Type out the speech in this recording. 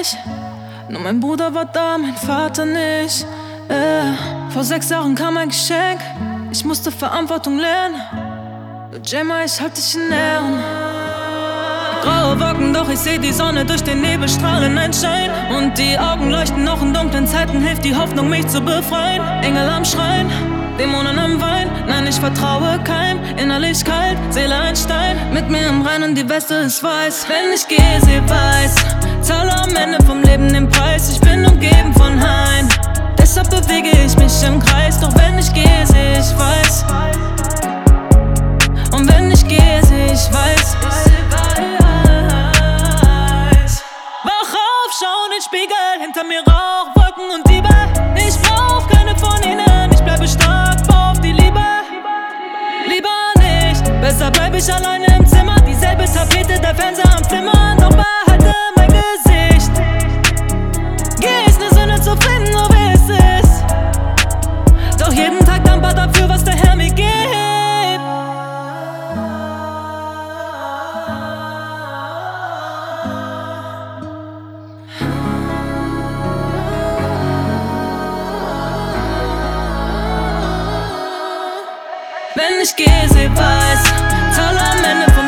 nicht. Nur mein Bruder war da, mein Vater nicht. Vor 6 Jahren kam ein Geschenk, ich musste Verantwortung lernen. Du Gemma, ich halt dich in Ehren. Graue Wolken, doch ich seh die Sonne durch den Nebel strahlen, ein Schein. Und die Augen leuchten noch in dunklen Zeiten, hilft die Hoffnung, mich zu befreien. Engel am Schreien, Dämonen am Wein. Nein, ich vertraue keinem, innerlich kalt, Seele ein Stein. Mit mir im Reinen, die Weste ist weiß. Wenn ich gehe, sie weiß, zahle am Ende vom Leben den Preis. Ich bin umgeben von Hain, deshalb bewege ich mich im Kreis. Doch wenn ich gehe, seh ich weiß. Und wenn ich gehe, seh ich weiß. Wach auf, schau in den Spiegel, hinter mir Rauch, Wolken und Diebe. Ich brauch keine von ihnen, ich bleibe stark, bau auf die Liebe. Lieber nicht, besser bleib ich alleine im Zimmer. Dieselbe Tapete, der Fernseher am Flimmern. Doch behalte mein Gesicht. Geh ich ne Sünde zu finden, so wie es ist. Doch jeden Tag dankbar dafür, was der Herr mir gibt. Wenn ich gehe, sie weiß, zahle am Ende von